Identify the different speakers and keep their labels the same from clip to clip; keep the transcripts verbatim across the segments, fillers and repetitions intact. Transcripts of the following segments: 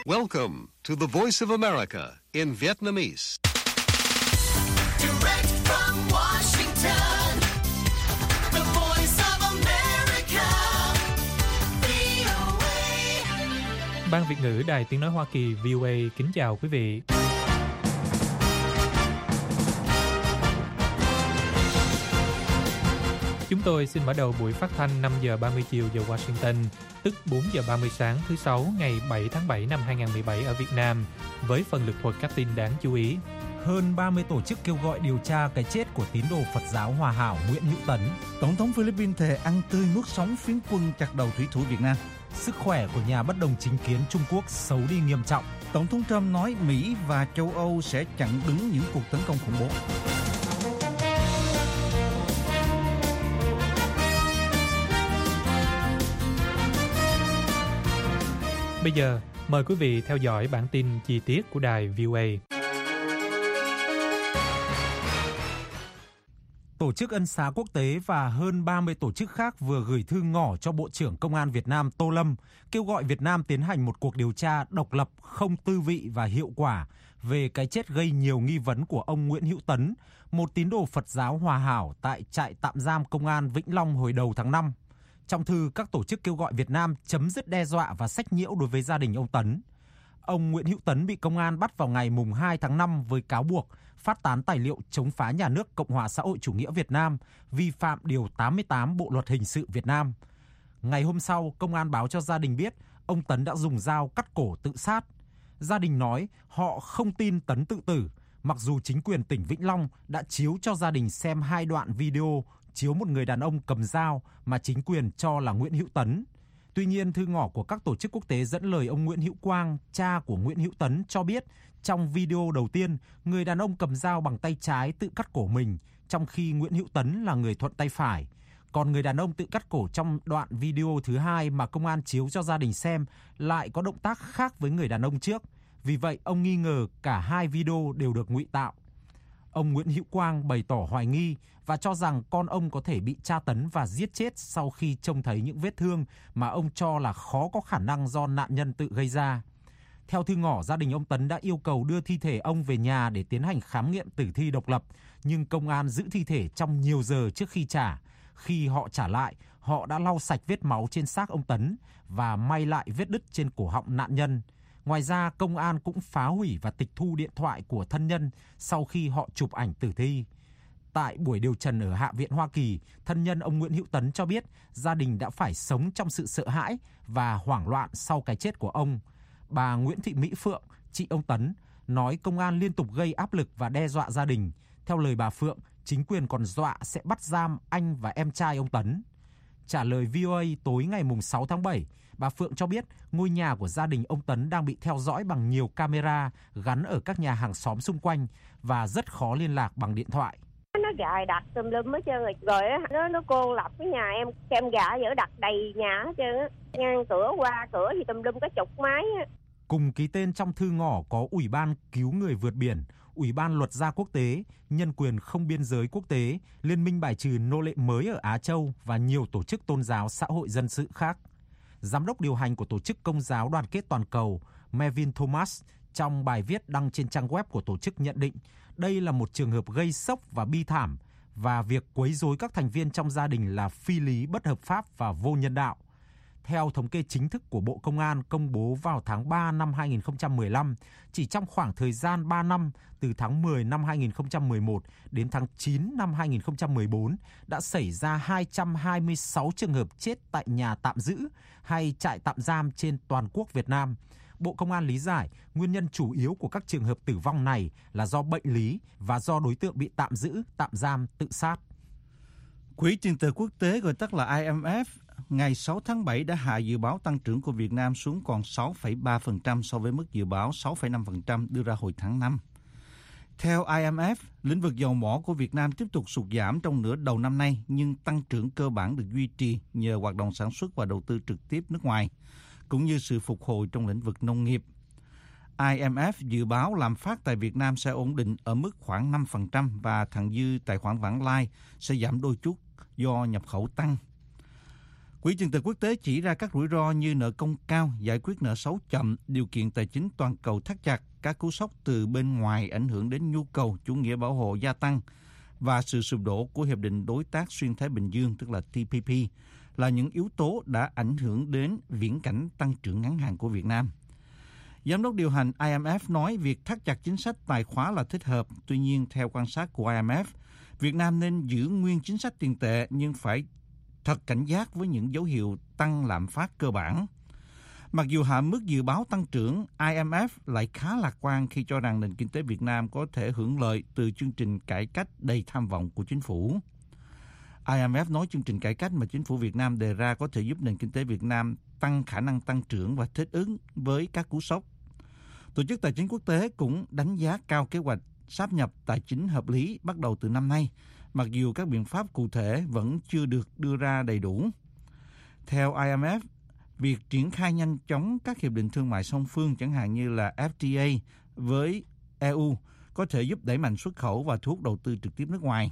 Speaker 1: Welcome to the Voice of America in Vietnamese.
Speaker 2: Direct from Washington, the Voice of America, vê o a.
Speaker 3: Ban Việt ngữ Đài Tiếng nói Hoa Kỳ vê o a kính chào quý vị. Chúng tôi xin mở đầu buổi phát thanh năm giờ ba mươi chiều giờ Washington, tức bốn giờ ba mươi sáng thứ Sáu ngày bảy tháng bảy năm hai nghìn không trăm mười bảy ở Việt Nam, với phần lực thuật các tin đáng chú ý.
Speaker 4: Hơn ba mươi tổ chức kêu gọi điều tra cái chết của tín đồ Phật giáo Hòa Hảo Nguyễn Hữu Tấn.
Speaker 5: Tổng thống Philippines thề ăn tươi nuốt sống phiến quân chặt đầu thủy thủ Việt Nam.
Speaker 4: Sức khỏe của nhà bất đồng chính kiến Trung Quốc xấu đi nghiêm trọng.
Speaker 5: Tổng thống Trump nói Mỹ và châu Âu sẽ chặn đứng những cuộc tấn công khủng bố.
Speaker 3: Bây giờ, mời quý vị theo dõi bản tin chi tiết của đài vê o a.
Speaker 4: Tổ chức Ân xá Quốc tế và hơn ba mươi tổ chức khác vừa gửi thư ngỏ cho Bộ trưởng Công an Việt Nam Tô Lâm kêu gọi Việt Nam tiến hành một cuộc điều tra độc lập, không tư vị và hiệu quả về cái chết gây nhiều nghi vấn của ông Nguyễn Hữu Tấn, một tín đồ Phật giáo Hòa Hảo tại trại tạm giam Công an Vĩnh Long hồi đầu tháng năm. Trong thư, các tổ chức kêu gọi Việt Nam chấm dứt đe dọa và sách nhiễu đối với gia đình ông Tấn. Ông Nguyễn Hữu Tấn bị công an bắt vào ngày mùng hai tháng năm với cáo buộc phát tán tài liệu chống phá nhà nước Cộng hòa xã hội chủ nghĩa Việt Nam, vi phạm điều tám mươi tám Bộ luật hình sự Việt Nam. Ngày hôm sau, công an báo cho gia đình biết ông Tấn đã dùng dao cắt cổ tự sát. Gia đình nói họ không tin Tấn tự tử, mặc dù chính quyền tỉnh Vĩnh Long đã chiếu cho gia đình xem hai đoạn video chiếu một người đàn ông cầm dao mà chính quyền cho là Nguyễn Hữu Tấn. Tuy nhiên, thư ngỏ của các tổ chức quốc tế dẫn lời ông Nguyễn Hữu Quang, cha của Nguyễn Hữu Tấn, cho biết trong video đầu tiên, người đàn ông cầm dao bằng tay trái tự cắt cổ mình, trong khi Nguyễn Hữu Tấn là người thuận tay phải. Còn người đàn ông tự cắt cổ trong đoạn video thứ hai mà công an chiếu cho gia đình xem lại có động tác khác với người đàn ông trước. Vì vậy, ông nghi ngờ cả hai video đều được ngụy tạo. Ông Nguyễn Hữu Quang bày tỏ hoài nghi và cho rằng con ông có thể bị tra tấn và giết chết sau khi trông thấy những vết thương mà ông cho là khó có khả năng do nạn nhân tự gây ra. Theo thư ngỏ, gia đình ông Tấn đã yêu cầu đưa thi thể ông về nhà để tiến hành khám nghiệm tử thi độc lập, nhưng công an giữ thi thể trong nhiều giờ trước khi trả. Khi họ trả lại, họ đã lau sạch vết máu trên xác ông Tấn và may lại vết đứt trên cổ họng nạn nhân. Ngoài ra, công an cũng phá hủy và tịch thu điện thoại của thân nhân sau khi họ chụp ảnh tử thi. Tại buổi điều trần ở Hạ viện Hoa Kỳ, thân nhân ông Nguyễn Hữu Tấn cho biết gia đình đã phải sống trong sự sợ hãi và hoảng loạn sau cái chết của ông. Bà Nguyễn Thị Mỹ Phượng, chị ông Tấn, nói công an liên tục gây áp lực và đe dọa gia đình. Theo lời bà Phượng, chính quyền còn dọa sẽ bắt giam anh và em trai ông Tấn. Trả lời vê o a tối ngày sáu tháng bảy, bà Phượng cho biết ngôi nhà của gia đình ông Tấn đang bị theo dõi bằng nhiều camera gắn ở các nhà hàng xóm xung quanh và rất khó liên lạc bằng điện thoại.
Speaker 6: Nó gài đặt tùm lum hết trơn rồi, rồi nó nó cô lập cái nhà em, kem gà dở đặt đầy nhà hết trơn á, ngang cửa qua cửa thì tùm lum có chục máy á.
Speaker 4: Cùng ký tên trong thư ngỏ có Ủy ban Cứu người vượt biển, Ủy ban Luật gia quốc tế, Nhân quyền không biên giới quốc tế, Liên minh bài trừ nô lệ mới ở Á Châu và nhiều tổ chức tôn giáo xã hội dân sự khác. Giám đốc điều hành của Tổ chức Công giáo Đoàn kết Toàn cầu, Melvin Thomas, trong bài viết đăng trên trang web của tổ chức nhận định đây là một trường hợp gây sốc và bi thảm và việc quấy rối các thành viên trong gia đình là phi lý, bất hợp pháp và vô nhân đạo. Theo thống kê chính thức của Bộ Công an công bố vào tháng ba năm hai nghìn không trăm mười lăm, chỉ trong khoảng thời gian ba năm từ tháng mười năm hai nghìn không trăm mười một đến tháng chín năm hai nghìn không trăm mười bốn đã xảy ra hai trăm hai mươi sáu trường hợp chết tại nhà tạm giữ hay trại tạm giam trên toàn quốc Việt Nam. Bộ Công an lý giải nguyên nhân chủ yếu của các trường hợp tử vong này là do bệnh lý và do đối tượng bị tạm giữ, tạm giam tự sát.
Speaker 5: Quỹ tiền tệ quốc tế gọi tắt là I M F ngày sáu tháng bảy đã hạ dự báo tăng trưởng của Việt Nam xuống còn sáu phẩy ba phần trăm so với mức dự báo sáu phẩy năm phần trăm đưa ra hồi tháng năm. Theo I M F, lĩnh vực dầu mỏ của Việt Nam tiếp tục sụt giảm trong nửa đầu năm nay, nhưng tăng trưởng cơ bản được duy trì nhờ hoạt động sản xuất và đầu tư trực tiếp nước ngoài, cũng như sự phục hồi trong lĩnh vực nông nghiệp. I M F dự báo lạm phát tại Việt Nam sẽ ổn định ở mức khoảng năm phần trăm và thặng dư tài khoản vãng lai sẽ giảm đôi chút do nhập khẩu tăng. Quỹ tiền tệ quốc tế chỉ ra các rủi ro như nợ công cao, giải quyết nợ xấu chậm, điều kiện tài chính toàn cầu thắt chặt, các cú sốc từ bên ngoài ảnh hưởng đến nhu cầu chủ nghĩa bảo hộ gia tăng và sự sụp đổ của Hiệp định Đối tác Xuyên Thái Bình Dương, tức là T P P, là những yếu tố đã ảnh hưởng đến viễn cảnh tăng trưởng ngắn hạn của Việt Nam. Giám đốc điều hành I M F nói việc thắt chặt chính sách tài khóa là thích hợp. Tuy nhiên, theo quan sát của I M F, Việt Nam nên giữ nguyên chính sách tiền tệ nhưng phải thật cảnh giác với những dấu hiệu tăng lạm phát cơ bản. Mặc dù hạ mức dự báo tăng trưởng, I M F lại khá lạc quan khi cho rằng nền kinh tế Việt Nam có thể hưởng lợi từ chương trình cải cách đầy tham vọng của chính phủ. I M F nói chương trình cải cách mà chính phủ Việt Nam đề ra có thể giúp nền kinh tế Việt Nam tăng khả năng tăng trưởng và thích ứng với các cú sốc. Tổ chức Tài chính Quốc tế cũng đánh giá cao kế hoạch sáp nhập tài chính hợp lý bắt đầu từ năm nay, mặc dù các biện pháp cụ thể vẫn chưa được đưa ra đầy đủ. Theo I M F, việc triển khai nhanh chóng các hiệp định thương mại song phương chẳng hạn như là F T A với E U có thể giúp đẩy mạnh xuất khẩu và thu hút đầu tư trực tiếp nước ngoài.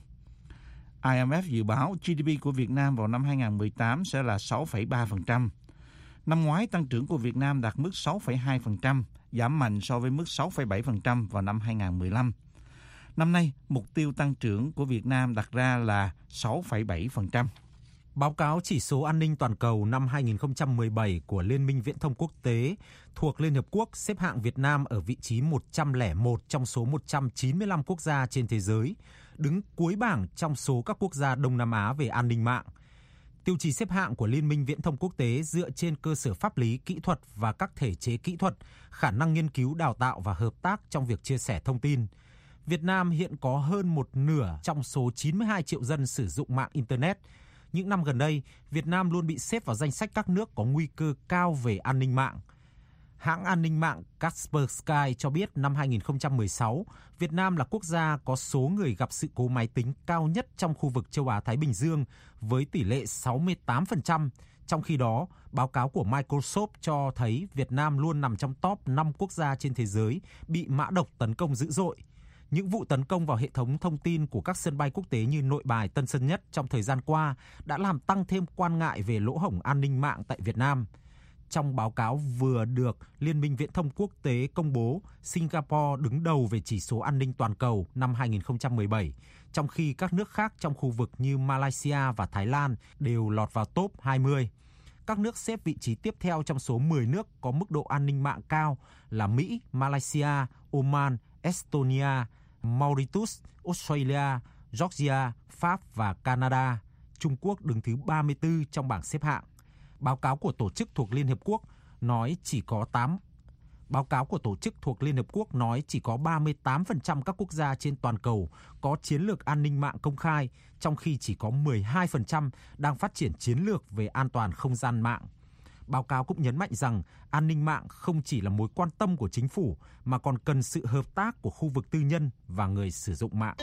Speaker 5: I M F dự báo G D P của Việt Nam vào năm hai không một tám sẽ là sáu phẩy ba phần trăm. Năm ngoái, tăng trưởng của Việt Nam đạt mức sáu phẩy hai phần trăm, giảm mạnh so với mức sáu phẩy bảy phần trăm vào năm hai không một lăm. Năm nay, mục tiêu tăng trưởng của Việt Nam đặt ra là sáu phẩy bảy phần trăm.
Speaker 4: Báo cáo chỉ số an ninh toàn cầu năm hai không một bảy của Liên minh Viễn thông Quốc tế thuộc Liên Hợp Quốc xếp hạng Việt Nam ở vị trí một trăm lẻ một trong số một trăm chín mươi lăm quốc gia trên thế giới, đứng cuối bảng trong số các quốc gia Đông Nam Á về an ninh mạng. Tiêu chí xếp hạng của Liên minh Viễn thông Quốc tế dựa trên cơ sở pháp lý, kỹ thuật và các thể chế kỹ thuật, khả năng nghiên cứu, đào tạo và hợp tác trong việc chia sẻ thông tin. Việt Nam hiện có hơn một nửa trong số chín mươi hai triệu dân sử dụng mạng Internet. Những năm gần đây, Việt Nam luôn bị xếp vào danh sách các nước có nguy cơ cao về an ninh mạng. Hãng an ninh mạng Kaspersky cho biết năm hai không một sáu, Việt Nam là quốc gia có số người gặp sự cố máy tính cao nhất trong khu vực châu Á-Thái Bình Dương với tỷ lệ sáu mươi tám phần trăm. Trong khi đó, báo cáo của Microsoft cho thấy Việt Nam luôn nằm trong top năm quốc gia trên thế giới bị mã độc tấn công dữ dội. Những vụ tấn công vào hệ thống thông tin của các sân bay quốc tế như Nội Bài, Tân Sơn Nhất trong thời gian qua đã làm tăng thêm quan ngại về lỗ hổng an ninh mạng tại Việt Nam. Trong báo cáo vừa được Liên minh Viễn thông Quốc tế công bố, Singapore đứng đầu về chỉ số an ninh toàn cầu năm hai không một bảy, trong khi các nước khác trong khu vực như Malaysia và Thái Lan đều lọt vào top hai mươi. Các nước xếp vị trí tiếp theo trong số mười nước có mức độ an ninh mạng cao là Mỹ, Malaysia, Oman, Estonia, Mauritius, Australia, Georgia, Pháp và Canada. Trung Quốc đứng thứ ba mươi tư trong bảng xếp hạng. Báo cáo của tổ chức thuộc Liên Hợp Quốc nói chỉ có tám Báo cáo của tổ chức thuộc Liên Hợp Quốc nói chỉ có ba mươi tám phần trăm các quốc gia trên toàn cầu có chiến lược an ninh mạng công khai, trong khi chỉ có mười hai phần trăm đang phát triển chiến lược về an toàn không gian mạng. Báo cáo cũng nhấn mạnh rằng an ninh mạng không chỉ là mối quan tâm của chính phủ mà còn cần sự hợp tác của khu vực tư nhân và người sử dụng mạng.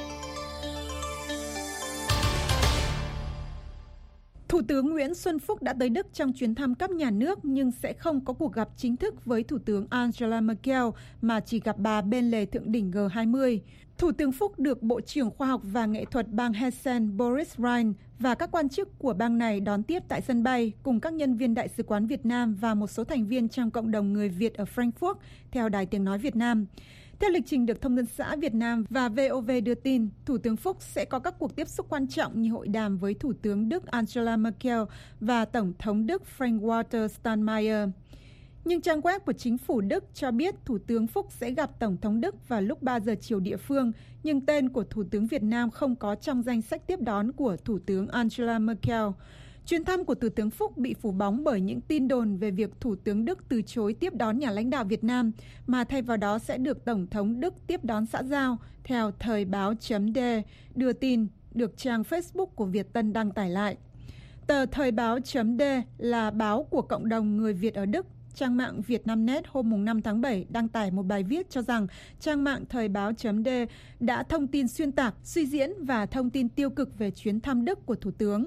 Speaker 7: Thủ tướng Nguyễn Xuân Phúc đã tới Đức trong chuyến thăm cấp nhà nước nhưng sẽ không có cuộc gặp chính thức với Thủ tướng Angela Merkel mà chỉ gặp bà bên lề thượng đỉnh G hai mươi. Thủ tướng Phúc được Bộ trưởng Khoa học và Nghệ thuật bang Hessen Boris Rhein và các quan chức của bang này đón tiếp tại sân bay cùng các nhân viên Đại sứ quán Việt Nam và một số thành viên trong cộng đồng người Việt ở Frankfurt, theo Đài Tiếng Nói Việt Nam. Theo lịch trình được Thông tấn xã Việt Nam và vê o vê đưa tin, Thủ tướng Phúc sẽ có các cuộc tiếp xúc quan trọng như hội đàm với Thủ tướng Đức Angela Merkel và Tổng thống Đức Frank-Walter Steinmeier. Nhưng trang web của chính phủ Đức cho biết Thủ tướng Phúc sẽ gặp Tổng thống Đức vào lúc ba giờ chiều địa phương, nhưng tên của Thủ tướng Việt Nam không có trong danh sách tiếp đón của Thủ tướng Angela Merkel. Chuyến thăm của Thủ tướng Phúc bị phủ bóng bởi những tin đồn về việc Thủ tướng Đức từ chối tiếp đón nhà lãnh đạo Việt Nam, mà thay vào đó sẽ được Tổng thống Đức tiếp đón xã giao, theo Thời báo chấm D đưa tin, được trang Facebook của Việt Tân đăng tải lại. Tờ Thời báo chấm D là báo của cộng đồng người Việt ở Đức. Trang mạng Vietnamnet hôm năm tháng bảy đăng tải một bài viết cho rằng trang mạng Thời báo chấm D đã thông tin xuyên tạc, suy diễn và thông tin tiêu cực về chuyến thăm Đức của Thủ tướng.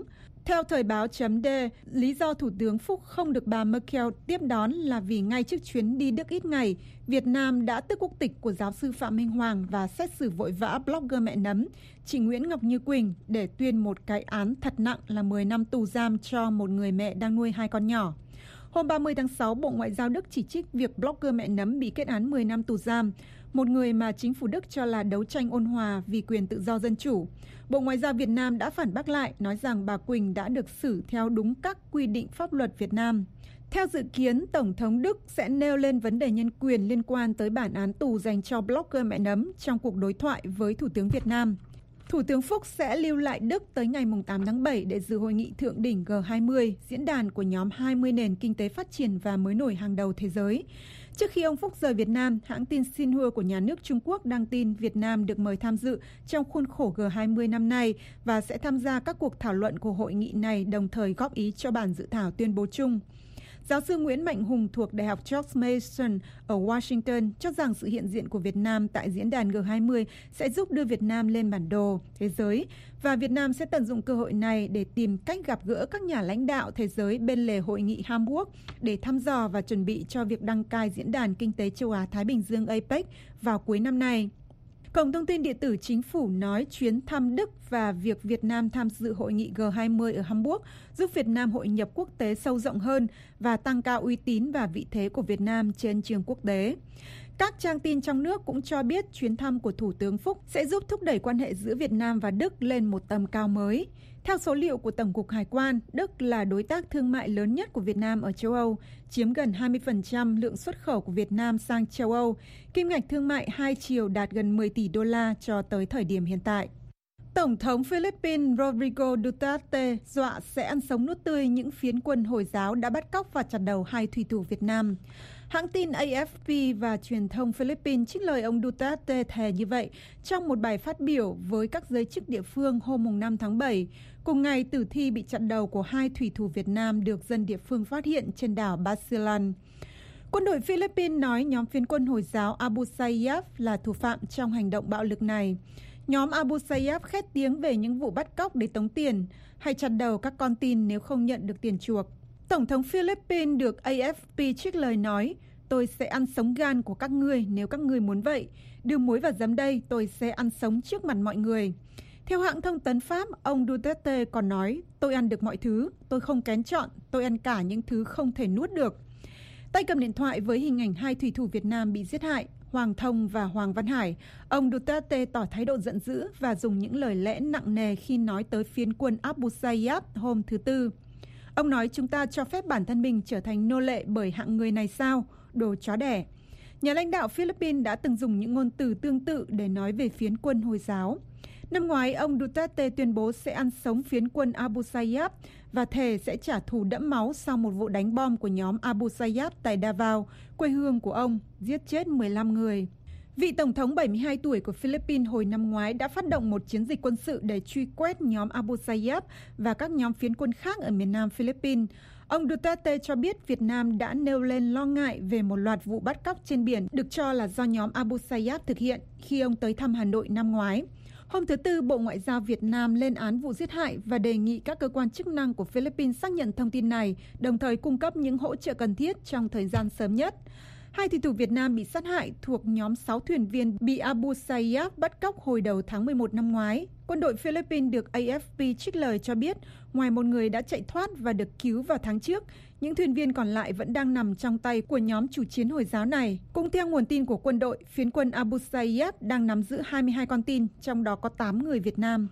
Speaker 7: Theo Thời báo chấm D, lý do Thủ tướng Phúc không được bà Merkel tiếp đón là vì ngay trước chuyến đi Đức ít ngày, Việt Nam đã tước quốc tịch của giáo sư Phạm Minh Hoàng và xét xử vội vã blogger mẹ nấm chị Nguyễn Ngọc Như Quỳnh để tuyên một cái án thật nặng là mười năm tù giam cho một người mẹ đang nuôi hai con nhỏ. Hôm ba mươi tháng sáu, Bộ Ngoại giao Đức chỉ trích việc blogger mẹ nấm bị kết án mười năm tù giam, một người mà chính phủ Đức cho là đấu tranh ôn hòa vì quyền tự do dân chủ. Bộ Ngoại giao Việt Nam đã phản bác lại, nói rằng bà Quỳnh đã được xử theo đúng các quy định pháp luật Việt Nam. Theo dự kiến, Tổng thống Đức sẽ nêu lên vấn đề nhân quyền liên quan tới bản án tù dành cho blogger mẹ nấm trong cuộc đối thoại với Thủ tướng Việt Nam. Thủ tướng Phúc sẽ lưu lại Đức tới ngày tám tháng bảy để dự hội nghị thượng đỉnh G hai mươi, diễn đàn của nhóm hai mươi nền kinh tế phát triển và mới nổi hàng đầu thế giới. Trước khi ông Phúc rời Việt Nam, hãng tin Xinhua của nhà nước Trung Quốc đăng tin Việt Nam được mời tham dự trong khuôn khổ G hai mươi năm nay và sẽ tham gia các cuộc thảo luận của hội nghị này, đồng thời góp ý cho bản dự thảo tuyên bố chung. Giáo sư Nguyễn Mạnh Hùng thuộc Đại học George Mason ở Washington cho rằng sự hiện diện của Việt Nam tại diễn đàn G hai mươi sẽ giúp đưa Việt Nam lên bản đồ thế giới và Việt Nam sẽ tận dụng cơ hội này để tìm cách gặp gỡ các nhà lãnh đạo thế giới bên lề hội nghị Hamburg để thăm dò và chuẩn bị cho việc đăng cai diễn đàn kinh tế châu Á-Thái Bình Dương A P E C vào cuối năm nay. Cổng thông tin điện tử chính phủ nói chuyến thăm Đức và việc Việt Nam tham dự hội nghị G hai mươi ở Hamburg giúp Việt Nam hội nhập quốc tế sâu rộng hơn và tăng cao uy tín và vị thế của Việt Nam trên trường quốc tế. Các trang tin trong nước cũng cho biết chuyến thăm của Thủ tướng Phúc sẽ giúp thúc đẩy quan hệ giữa Việt Nam và Đức lên một tầm cao mới. Theo số liệu của Tổng cục Hải quan, Đức là đối tác thương mại lớn nhất của Việt Nam ở châu Âu, chiếm gần hai mươi phần trăm lượng xuất khẩu của Việt Nam sang châu Âu. Kim ngạch thương mại hai chiều đạt gần mười tỷ đô la cho tới thời điểm hiện tại. Tổng thống Philippines Rodrigo Duterte dọa sẽ ăn sống nuốt tươi những phiến quân Hồi giáo đã bắt cóc và chặt đầu hai thủy thủ Việt Nam. Hãng tin A F P và truyền thông Philippines trích lời ông Duterte thề như vậy trong một bài phát biểu với các giới chức địa phương hôm năm tháng bảy. Cùng ngày, tử thi bị chặt đầu của hai thủy thủ Việt Nam được dân địa phương phát hiện trên đảo Basilan. Quân đội Philippines nói nhóm phiến quân Hồi giáo Abu Sayyaf là thủ phạm trong hành động bạo lực này. Nhóm Abu Sayyaf khét tiếng về những vụ bắt cóc để tống tiền hay chặt đầu các con tin nếu không nhận được tiền chuộc. Tổng thống Philippines được A F P trích lời nói, tôi sẽ ăn sống gan của các ngươi nếu các ngươi muốn vậy. Đưa muối vào giấm đây, tôi sẽ ăn sống trước mặt mọi người. Theo hãng thông tấn Pháp, ông Duterte còn nói, tôi ăn được mọi thứ, tôi không kén chọn, tôi ăn cả những thứ không thể nuốt được. Tay cầm điện thoại với hình ảnh hai thủy thủ Việt Nam bị giết hại, Hoàng Thông và Hoàng Văn Hải, ông Duterte tỏ thái độ giận dữ và dùng những lời lẽ nặng nề khi nói tới phiến quân Abu Sayyaf hôm thứ Tư. Ông nói chúng ta cho phép bản thân mình trở thành nô lệ bởi hạng người này sao, đồ chó đẻ. Nhà lãnh đạo Philippines đã từng dùng những ngôn từ tương tự để nói về phiến quân Hồi giáo. Năm ngoái, ông Duterte tuyên bố sẽ ăn sống phiến quân Abu Sayyaf và thề sẽ trả thù đẫm máu sau một vụ đánh bom của nhóm Abu Sayyaf tại Davao, quê hương của ông, giết chết mười lăm người. Vị Tổng thống bảy mươi hai tuổi của Philippines hồi năm ngoái đã phát động một chiến dịch quân sự để truy quét nhóm Abu Sayyaf và các nhóm phiến quân khác ở miền nam Philippines. Ông Duterte cho biết Việt Nam đã nêu lên lo ngại về một loạt vụ bắt cóc trên biển được cho là do nhóm Abu Sayyaf thực hiện khi ông tới thăm Hà Nội năm ngoái. Hôm thứ Tư, Bộ Ngoại giao Việt Nam lên án vụ giết hại và đề nghị các cơ quan chức năng của Philippines xác nhận thông tin này, đồng thời cung cấp những hỗ trợ cần thiết trong thời gian sớm nhất. Hai thủy thủ Việt Nam bị sát hại thuộc nhóm sáu thuyền viên bị Abu Sayyaf bắt cóc hồi đầu tháng mười một năm ngoái. Quân đội Philippines được A F P trích lời cho biết, ngoài một người đã chạy thoát và được cứu vào tháng trước, những thuyền viên còn lại vẫn đang nằm trong tay của nhóm chủ chiến Hồi giáo này. Cũng theo nguồn tin của quân đội, phiến quân Abu Sayyaf đang nắm giữ hai mươi hai con tin, trong đó có tám người Việt Nam.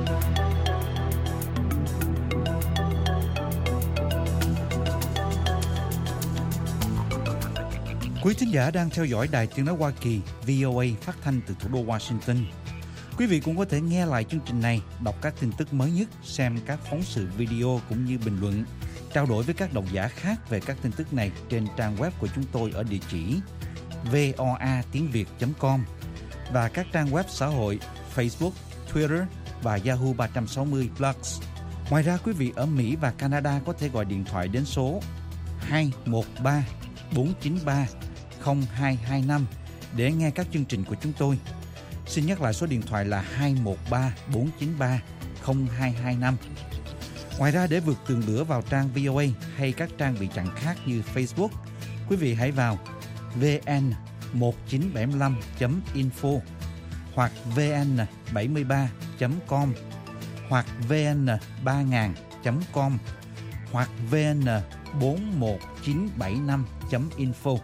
Speaker 5: Quý thính giả đang theo dõi Đài Tiếng nói Hoa Kỳ V O A phát thanh từ thủ đô Washington. Quý vị cũng có thể nghe lại chương trình này, đọc các tin tức mới nhất, xem các phóng sự video cũng như bình luận, trao đổi với các độc giả khác về các tin tức này trên trang web của chúng tôi ở địa chỉ voa tiếng việt chấm com và các trang web xã hội Facebook, Twitter và Yahoo ba sáu không Plus. Ngoài ra, quý vị ở Mỹ và Canada có thể gọi điện thoại đến số hai một ba bốn chín ba không hai hai năm để nghe các chương trình của chúng tôi. Xin nhắc lại số điện thoại là hai một ba bốn chín ba không hai hai năm. Ngoài ra, để vượt tường lửa vào trang vê o a hay các trang bị chặn khác như Facebook, quý vị hãy vào vê en một chín bảy năm chấm info hoặc vê en bảy ba chấm com hoặc vê en ba nghìn chấm com hoặc vê en bốn một chín bảy năm chấm info.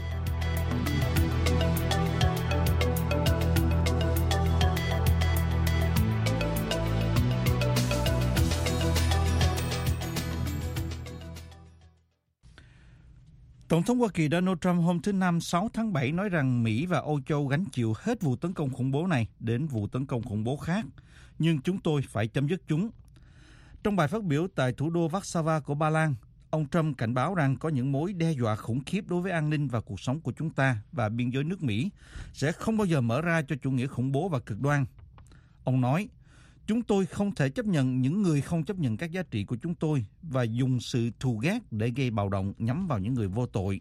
Speaker 5: Tổng thống Hoa Kỳ Donald Trump hôm thứ Năm sáu tháng bảy nói rằng Mỹ và Âu Châu gánh chịu hết vụ tấn công khủng bố này đến vụ tấn công khủng bố khác, nhưng chúng tôi phải chấm dứt chúng. Trong bài phát biểu tại thủ đô Warsaw của Ba Lan, ông Trump cảnh báo rằng có những mối đe dọa khủng khiếp đối với an ninh và cuộc sống của chúng ta và biên giới nước Mỹ sẽ không bao giờ mở ra cho chủ nghĩa khủng bố và cực đoan. Ông nói, chúng tôi không thể chấp nhận những người không chấp nhận các giá trị của chúng tôi và dùng sự thù ghét để gây bạo động nhắm vào những người vô tội.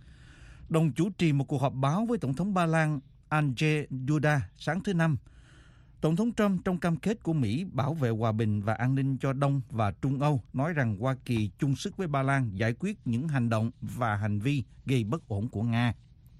Speaker 5: Đồng chủ trì một cuộc họp báo với Tổng thống Ba Lan Andrzej Duda sáng thứ Năm. Tổng thống Trump trong cam kết của Mỹ bảo vệ hòa bình và an ninh cho Đông và Trung Âu nói rằng Hoa Kỳ chung sức với Ba Lan giải quyết những hành động và hành vi gây bất ổn của Nga.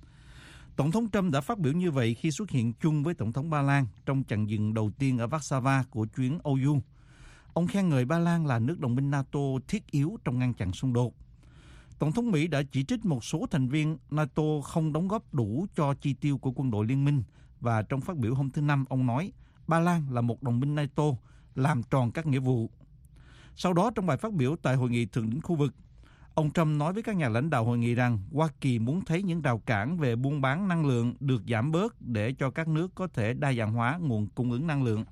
Speaker 5: Tổng thống Trump đã phát biểu như vậy khi xuất hiện chung với Tổng thống Ba Lan trong chặng dừng đầu tiên ở Warsaw của chuyến e u. Ông khen ngợi Ba Lan là nước đồng minh NATO thiết yếu trong ngăn chặn xung đột. Tổng thống Mỹ đã chỉ trích một số thành viên NATO không đóng góp đủ cho chi tiêu của quân đội liên minh và trong phát biểu hôm thứ Năm, ông nói Ba Lan là một đồng minh NATO làm tròn các nghĩa vụ. Sau đó, trong bài phát biểu tại hội nghị thượng đỉnh khu vực, ông Trump nói với các nhà lãnh đạo hội nghị rằng Hoa Kỳ muốn thấy những rào cản về buôn bán năng lượng được giảm bớt để cho các nước có thể đa dạng hóa nguồn cung ứng năng lượng.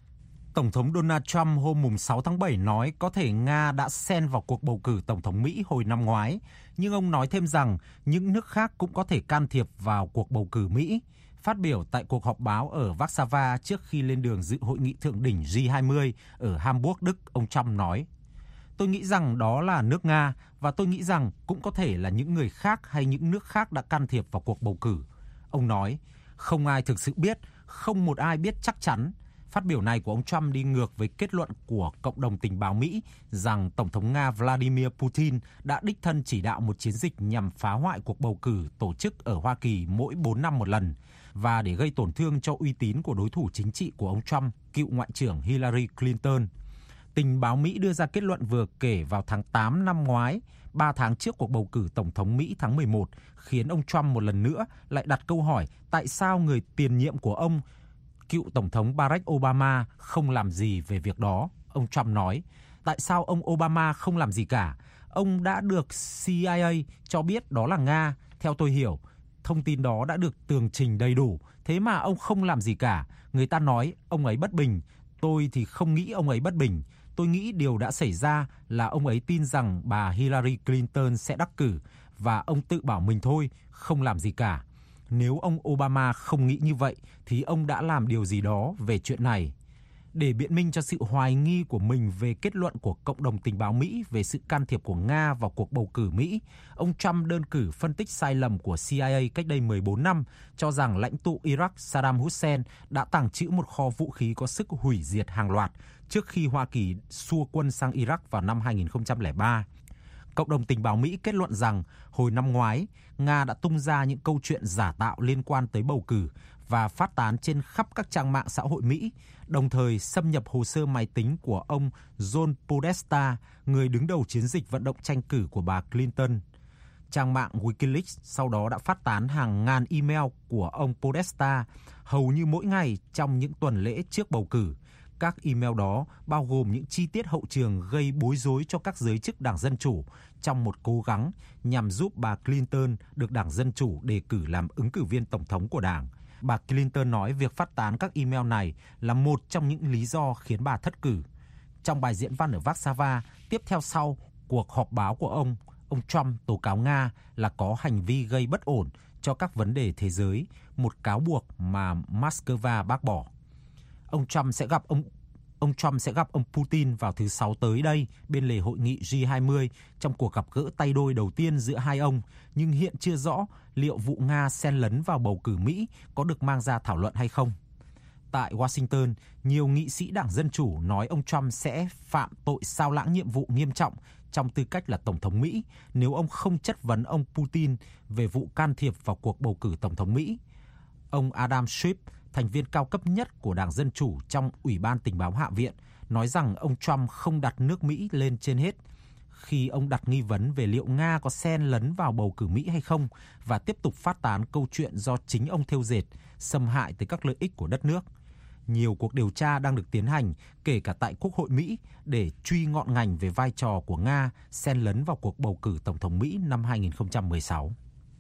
Speaker 4: Tổng thống Donald Trump hôm sáu tháng bảy nói có thể Nga đã xen vào cuộc bầu cử Tổng thống Mỹ hồi năm ngoái, nhưng ông nói thêm rằng những nước khác cũng có thể can thiệp vào cuộc bầu cử Mỹ. Phát biểu tại cuộc họp báo ở Warsaw trước khi lên đường dự hội nghị thượng đỉnh G hai mươi ở Hamburg, Đức, ông Trump nói, tôi nghĩ rằng đó là nước Nga và tôi nghĩ rằng cũng có thể là những người khác hay những nước khác đã can thiệp vào cuộc bầu cử. Ông nói, không ai thực sự biết, không một ai biết chắc chắn. Phát biểu này của ông Trump đi ngược với kết luận của cộng đồng tình báo Mỹ rằng Tổng thống Nga Vladimir Putin đã đích thân chỉ đạo một chiến dịch nhằm phá hoại cuộc bầu cử tổ chức ở Hoa Kỳ mỗi bốn năm một lần và để gây tổn thương cho uy tín của đối thủ chính trị của ông Trump, cựu Ngoại trưởng Hillary Clinton. Tình báo Mỹ đưa ra kết luận vừa kể vào tháng tám năm ngoái, ba tháng trước cuộc bầu cử Tổng thống Mỹ tháng mười một, khiến ông Trump một lần nữa lại đặt câu hỏi tại sao người tiền nhiệm của ông, cựu Tổng thống Barack Obama, không làm gì về việc đó. Ông Trump nói, tại sao ông Obama không làm gì cả? Ông đã được C I A cho biết đó là Nga. Theo tôi hiểu, thông tin đó đã được tường trình đầy đủ, thế mà ông không làm gì cả. Người ta nói ông ấy bất bình. Tôi thì không nghĩ ông ấy bất bình. Tôi nghĩ điều đã xảy ra là ông ấy tin rằng bà Hillary Clinton sẽ đắc cử và ông tự bảo mình thôi, không làm gì cả. Nếu ông Obama không nghĩ như vậy thì ông đã làm điều gì đó về chuyện này. Để biện minh cho sự hoài nghi của mình về kết luận của cộng đồng tình báo Mỹ về sự can thiệp của Nga vào cuộc bầu cử Mỹ, ông Trump đơn cử phân tích sai lầm của C I A cách đây mười bốn năm, cho rằng lãnh tụ Iraq Saddam Hussein đã tàng trữ một kho vũ khí có sức hủy diệt hàng loạt trước khi Hoa Kỳ xua quân sang Iraq vào năm hai nghìn không trăm lẻ ba. Cộng đồng tình báo Mỹ kết luận rằng hồi năm ngoái, Nga đã tung ra những câu chuyện giả tạo liên quan tới bầu cử và phát tán trên khắp các trang mạng xã hội Mỹ, đồng thời xâm nhập hồ sơ máy tính của ông John Podesta, người đứng đầu chiến dịch vận động tranh cử của bà Clinton. Trang mạng Wikileaks sau đó đã phát tán hàng ngàn email của ông Podesta hầu như mỗi ngày trong những tuần lễ trước bầu cử. Các email đó bao gồm những chi tiết hậu trường gây bối rối cho các giới chức Đảng Dân Chủ trong một cố gắng nhằm giúp bà Clinton được Đảng Dân Chủ đề cử làm ứng cử viên tổng thống của Đảng. Bà Clinton nói việc phát tán các email này là một trong những lý do khiến bà thất cử. Trong bài diễn văn ở Warsaw tiếp theo sau cuộc họp báo của ông, ông Trump tố cáo Nga là có hành vi gây bất ổn cho các vấn đề thế giới, một cáo buộc mà Moscow bác bỏ. Ông Trump sẽ gặp ông ông Trump sẽ gặp ông Putin vào thứ Sáu tới đây bên lề hội nghị G hai mươi trong cuộc gặp gỡ tay đôi đầu tiên giữa hai ông, nhưng hiện chưa rõ liệu vụ Nga xen lấn vào bầu cử Mỹ có được mang ra thảo luận hay không. Tại Washington, nhiều nghị sĩ Đảng Dân Chủ nói ông Trump sẽ phạm tội xao lãng nhiệm vụ nghiêm trọng trong tư cách là Tổng thống Mỹ nếu ông không chất vấn ông Putin về vụ can thiệp vào cuộc bầu cử Tổng thống Mỹ. Ông Adam Schiff, thành viên cao cấp nhất của Đảng Dân Chủ trong Ủy ban Tình báo Hạ viện, nói rằng ông Trump không đặt nước Mỹ lên trên hết khi ông đặt nghi vấn về liệu Nga có xen lấn vào bầu cử Mỹ hay không và tiếp tục phát tán câu chuyện do chính ông thêu dệt, xâm hại tới các lợi ích của đất nước. Nhiều cuộc điều tra đang được tiến hành, kể cả tại Quốc hội Mỹ, để truy ngọn ngành về vai trò của Nga xen lấn vào cuộc bầu cử Tổng thống Mỹ năm hai không một sáu.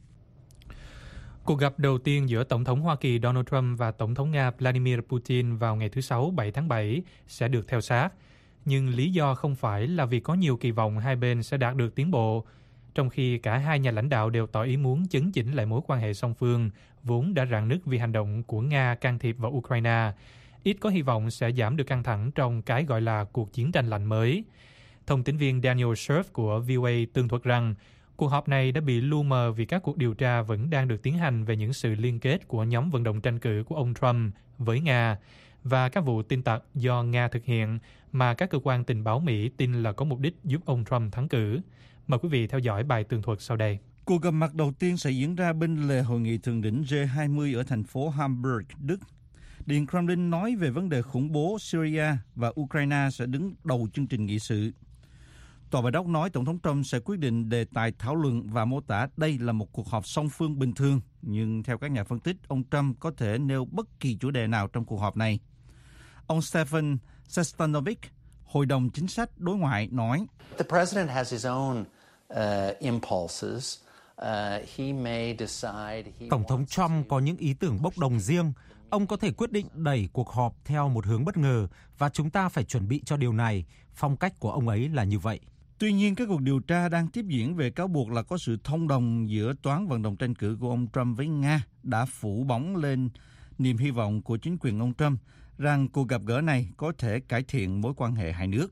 Speaker 3: Cuộc gặp đầu tiên giữa Tổng thống Hoa Kỳ Donald Trump và Tổng thống Nga Vladimir Putin vào ngày thứ Sáu bảy tháng bảy sẽ được theo sát. Nhưng lý do không phải là vì có nhiều kỳ vọng hai bên sẽ đạt được tiến bộ, trong khi cả hai nhà lãnh đạo đều tỏ ý muốn chấn chỉnh lại mối quan hệ song phương, vốn đã rạn nứt vì hành động của Nga can thiệp vào Ukraine. Ít có hy vọng sẽ giảm được căng thẳng trong cái gọi là cuộc chiến tranh lạnh mới. Thông tín viên Daniel Scherf của vê o a tường thuật rằng, cuộc họp này đã bị lu mờ vì các cuộc điều tra vẫn đang được tiến hành về những sự liên kết của nhóm vận động tranh cử của ông Trump với Nga và các vụ tin tặc do Nga thực hiện mà các cơ quan tình báo Mỹ tin là có mục đích giúp ông Trump thắng cử. Mời quý vị theo dõi bài tường thuật sau đây.
Speaker 5: Cuộc gặp mặt đầu tiên sẽ diễn ra bên lề hội nghị thượng đỉnh G hai mươi ở thành phố Hamburg, Đức. Điện Kremlin nói về vấn đề khủng bố Syria và Ukraine sẽ đứng đầu chương trình nghị sự. Tòa Bạch Ốc nói Tổng thống Trump sẽ quyết định đề tài thảo luận và mô tả đây là một cuộc họp song phương bình thường. Nhưng theo các nhà phân tích, ông Trump có thể nêu bất kỳ chủ đề nào trong cuộc họp này. Ông Stephen Sestanovic, Hội đồng Chính sách Đối ngoại, nói
Speaker 8: The president has his own uh, impulses. Uh, he may decide he
Speaker 4: Tổng thống Trump có những ý tưởng bốc đồng riêng. Ông có thể quyết định đẩy cuộc họp theo một hướng bất ngờ và chúng ta phải chuẩn bị cho điều này. Phong cách của ông ấy là như vậy.
Speaker 5: Tuy nhiên, các cuộc điều tra đang tiếp diễn về cáo buộc là có sự thông đồng giữa toán vận động tranh cử của ông Trump với Nga đã phủ bóng lên niềm hy vọng của chính quyền ông Trump rằng cuộc gặp gỡ này có thể cải thiện mối quan hệ hai nước.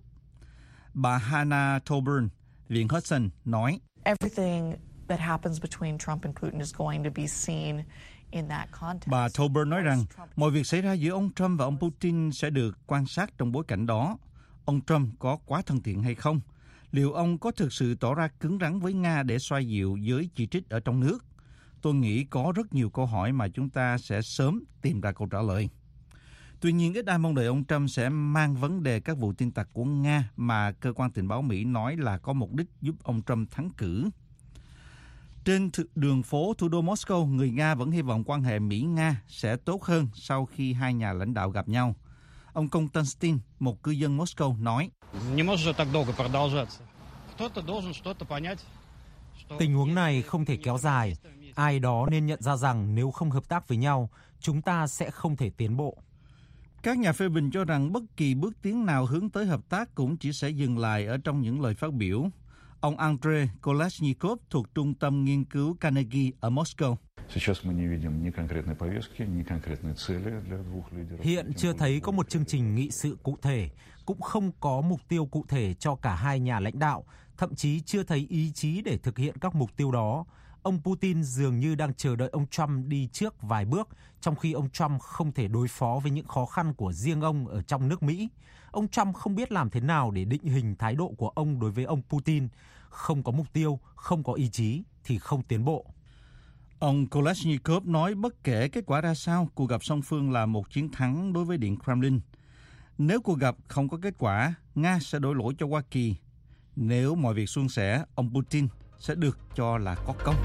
Speaker 5: Bà Hannah Thoburn, Viện Hudson, nói
Speaker 9: Everything that happens between Trump and Putin is going to be seen in that context.
Speaker 5: Bà Thoburn nói rằng mọi việc xảy ra giữa ông Trump và ông Putin sẽ được quan sát trong bối cảnh đó. Ông Trump có quá thân thiện hay không? Liệu ông có thực sự tỏ ra cứng rắn với Nga để xoa dịu giới chỉ trích ở trong nước? Tôi nghĩ có rất nhiều câu hỏi mà chúng ta sẽ sớm tìm ra câu trả lời. Tuy nhiên, ít ai mong đợi ông Trump sẽ mang vấn đề các vụ tin tặc của Nga mà cơ quan tình báo Mỹ nói là có mục đích giúp ông Trump thắng cử. Trên đường phố thủ đô Moscow, người Nga vẫn hy vọng quan hệ Mỹ-Nga sẽ tốt hơn sau khi hai nhà lãnh đạo gặp nhau. Ông Konstantin, một cư dân Moscow, nói
Speaker 4: tình huống này không thể kéo dài. Ai đó nên nhận ra rằng nếu không hợp tác với nhau, chúng ta sẽ không thể tiến bộ.
Speaker 5: Các nhà phê bình cho rằng bất kỳ bước tiến nào hướng tới hợp tác cũng chỉ sẽ dừng lại ở trong những lời phát biểu. Ông Andrei Kolesnikov thuộc Trung tâm Nghiên cứu Carnegie ở Moscow.
Speaker 4: Hiện chưa thấy có một chương trình nghị sự cụ thể, cũng không có mục tiêu cụ thể cho cả hai nhà lãnh đạo, thậm chí chưa thấy ý chí để thực hiện các mục tiêu đó. Ông Putin dường như đang chờ đợi ông Trump đi trước vài bước, trong khi ông Trump không thể đối phó với những khó khăn của riêng ông ở trong nước Mỹ. Ông Trump không biết làm thế nào để định hình thái độ của ông đối với ông Putin. Không có mục tiêu, không có ý chí thì không tiến bộ.
Speaker 5: Ông Kolesnikov nói bất kể kết quả ra sao, cuộc gặp song phương là một chiến thắng đối với Điện Kremlin. Nếu cuộc gặp không có kết quả, Nga sẽ đổ lỗi cho Hoa Kỳ. Nếu mọi việc suôn sẻ, ông Putin sẽ được cho là có công.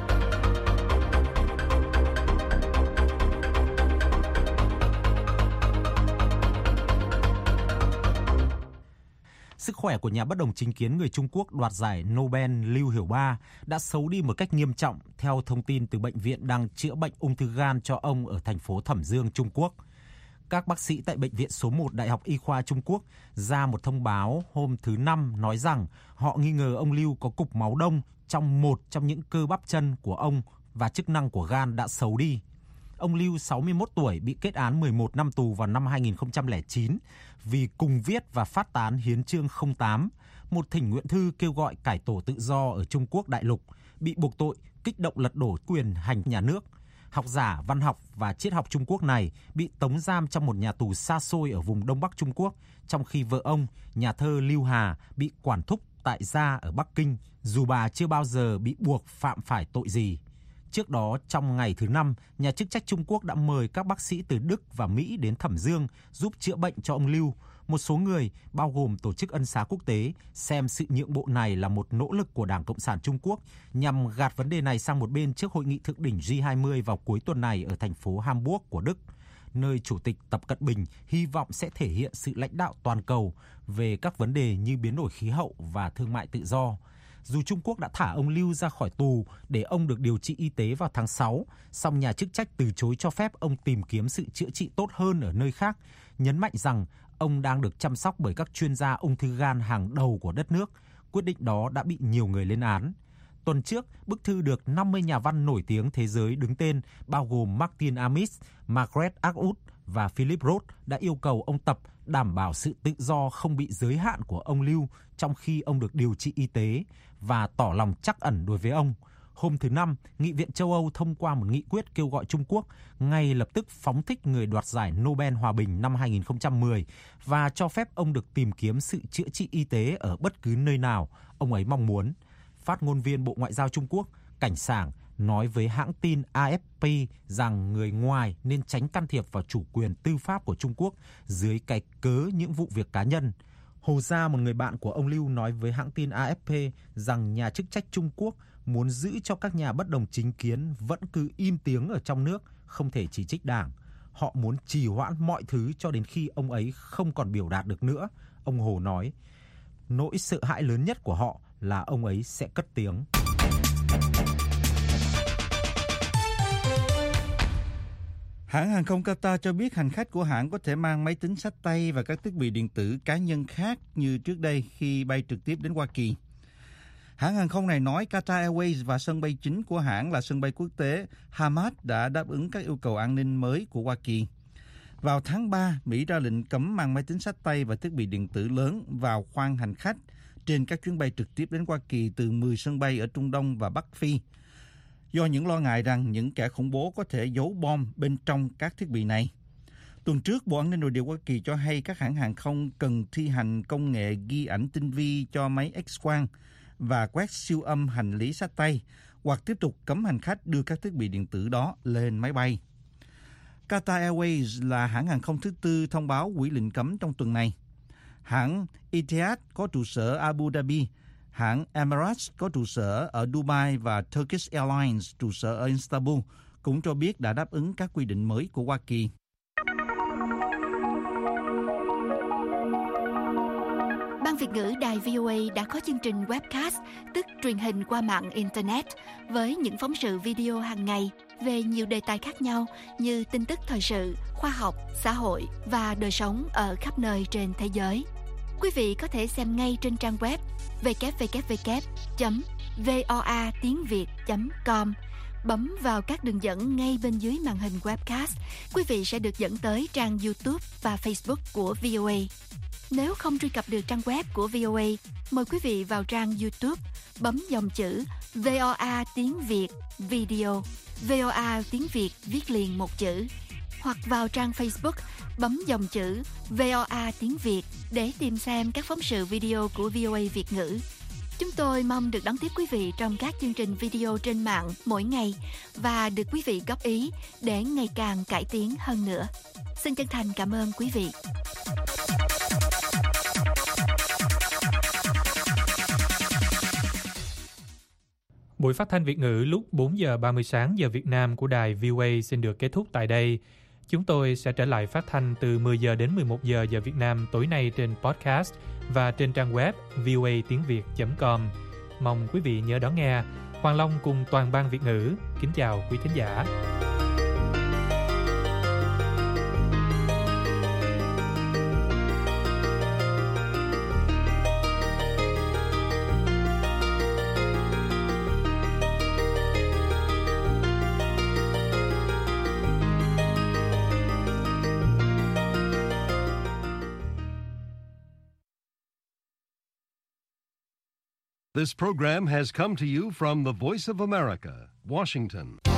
Speaker 4: Sức khỏe của nhà bất đồng chính kiến người Trung Quốc đoạt giải Nobel Lưu Hiểu Ba đã xấu đi một cách nghiêm trọng, theo thông tin từ bệnh viện đang chữa bệnh ung thư gan cho ông ở thành phố Thẩm Dương, Trung Quốc. Các bác sĩ tại Bệnh viện số một Đại học Y khoa Trung Quốc ra một thông báo hôm thứ Năm nói rằng họ nghi ngờ ông Lưu có cục máu đông trong một trong những cơ bắp chân của ông và chức năng của gan đã xấu đi. Ông Lưu, sáu mươi mốt tuổi, bị kết án mười một năm tù vào năm hai nghìn không trăm lẻ chín vì cùng viết và phát tán hiến chương không tám, một thỉnh nguyện thư kêu gọi cải tổ tự do ở Trung Quốc đại lục, bị buộc tội kích động lật đổ quyền hành nhà nước. học giả văn học và triết học Trung Quốc này bị tống giam trong một nhà tù xa xôi ở vùng Đông Bắc Trung Quốc, trong khi vợ ông, nhà thơ Lưu Hà, bị quản thúc tại gia ở Bắc Kinh, dù bà chưa bao giờ bị buộc phạm phải tội gì. Trước đó, trong ngày thứ Năm, nhà chức trách Trung Quốc đã mời các bác sĩ từ Đức và Mỹ đến Thẩm Dương giúp chữa bệnh cho ông Lưu. Một số người, bao gồm Tổ chức Ân xá Quốc tế, xem sự nhượng bộ này là một nỗ lực của Đảng Cộng sản Trung Quốc nhằm gạt vấn đề này sang một bên trước hội nghị thượng đỉnh G hai mươi vào cuối tuần này ở thành phố Hamburg của Đức, nơi Chủ tịch Tập Cận Bình hy vọng sẽ thể hiện sự lãnh đạo toàn cầu về các vấn đề như biến đổi khí hậu và thương mại tự do. Dù Trung Quốc đã thả ông Lưu ra khỏi tù để ông được điều trị y tế vào tháng sáu, song nhà chức trách từ chối cho phép ông tìm kiếm sự chữa trị tốt hơn ở nơi khác, nhấn mạnh rằng ông đang được chăm sóc bởi các chuyên gia ung thư gan hàng đầu của đất nước. Quyết định đó đã bị nhiều người lên án. Tuần trước, bức thư được năm mươi nhà văn nổi tiếng thế giới đứng tên, bao gồm Martin Amis, Margaret Atwood và Philip Roth, đã yêu cầu ông Tập đảm bảo sự tự do không bị giới hạn của ông Lưu trong khi ông được điều trị y tế và tỏ lòng trắc ẩn đối với ông. Hôm thứ Năm, Nghị viện châu Âu thông qua một nghị quyết kêu gọi Trung Quốc ngay lập tức phóng thích người đoạt giải Nobel Hòa bình năm hai nghìn không trăm mười và cho phép ông được tìm kiếm sự chữa trị y tế ở bất cứ nơi nào ông ấy mong muốn. Phát ngôn viên Bộ Ngoại giao Trung Quốc, Cảnh Sảng, nói với hãng tin A F P rằng người ngoài nên tránh can thiệp vào chủ quyền tư pháp của Trung Quốc dưới cái cớ những vụ việc cá nhân. Hồ Gia, một người bạn của ông Lưu, nói với hãng tin A F P rằng nhà chức trách Trung Quốc muốn giữ cho các nhà bất đồng chính kiến vẫn cứ im tiếng ở trong nước, không thể chỉ trích đảng. Họ muốn trì hoãn mọi thứ cho đến khi ông ấy không còn biểu đạt được nữa, ông Hồ nói. Nỗi sợ hãi lớn nhất của họ là ông ấy sẽ cất tiếng.
Speaker 5: Hãng hàng không Qatar cho biết hành khách của hãng có thể mang máy tính xách tay và các thiết bị điện tử cá nhân khác như trước đây khi bay trực tiếp đến Hoa Kỳ. Hãng hàng không này nói Qatar Airways và sân bay chính của hãng là sân bay quốc tế Hamad đã đáp ứng các yêu cầu an ninh mới của Hoa Kỳ. Vào tháng ba, Mỹ ra lệnh cấm mang máy tính xách tay và thiết bị điện tử lớn vào khoang hành khách trên các chuyến bay trực tiếp đến Hoa Kỳ từ mười sân bay ở Trung Đông và Bắc Phi, do những lo ngại rằng những kẻ khủng bố có thể giấu bom bên trong các thiết bị này. Tuần trước, Bộ An ninh Nội địa Hoa Kỳ cho hay các hãng hàng không cần thi hành công nghệ ghi ảnh tinh vi cho máy X-quang và quét siêu âm hành lý xách tay, hoặc tiếp tục cấm hành khách đưa các thiết bị điện tử đó lên máy bay. Qatar Airways là hãng hàng không thứ tư thông báo hủy lệnh cấm trong tuần này. Hãng Etihad có trụ sở Abu Dhabi, hãng Emirates có trụ sở ở Dubai và Turkish Airlines trụ sở ở Istanbul cũng cho biết đã đáp ứng các quy định mới của Hoa Kỳ.
Speaker 10: Ban Việt ngữ Đài vê o a đã có chương trình webcast, tức truyền hình qua mạng Internet, với những phóng sự video hàng ngày về nhiều đề tài khác nhau như tin tức thời sự, khoa học, xã hội và đời sống ở khắp nơi trên thế giới. Quý vị có thể xem ngay trên trang web w w w chấm voa tiếng việt chấm com. Bấm vào các đường dẫn ngay bên dưới màn hình webcast, quý vị sẽ được dẫn tới trang YouTube và Facebook của vê o a. Nếu không truy cập được trang web của vê o a, mời quý vị vào trang YouTube, bấm dòng chữ vê o a tiếng Việt Video, vê o a tiếng Việt viết liền một chữ, hoặc vào trang Facebook, bấm dòng chữ vê o a tiếng Việt để tìm xem các phóng sự video của vê o a Việt ngữ. Chúng tôi mong được đón tiếp quý vị trong các chương trình video trên mạng mỗi ngày và được quý vị góp ý để ngày càng cải tiến hơn nữa. Xin chân thành cảm ơn quý vị.
Speaker 3: Buổi phát thanh Việt ngữ lúc bốn giờ ba mươi sáng giờ Việt Nam của đài vê o a xin được kết thúc tại đây. Chúng tôi sẽ trở lại phát thanh từ mười giờ đến mười một giờ giờ Việt Nam tối nay trên podcast và trên trang web v o a tiếng việt chấm com. Mong quý vị nhớ đón nghe. Hoàng Long cùng toàn ban Việt ngữ kính chào quý thính giả.
Speaker 1: This program has come to you from the Voice of America, Washington.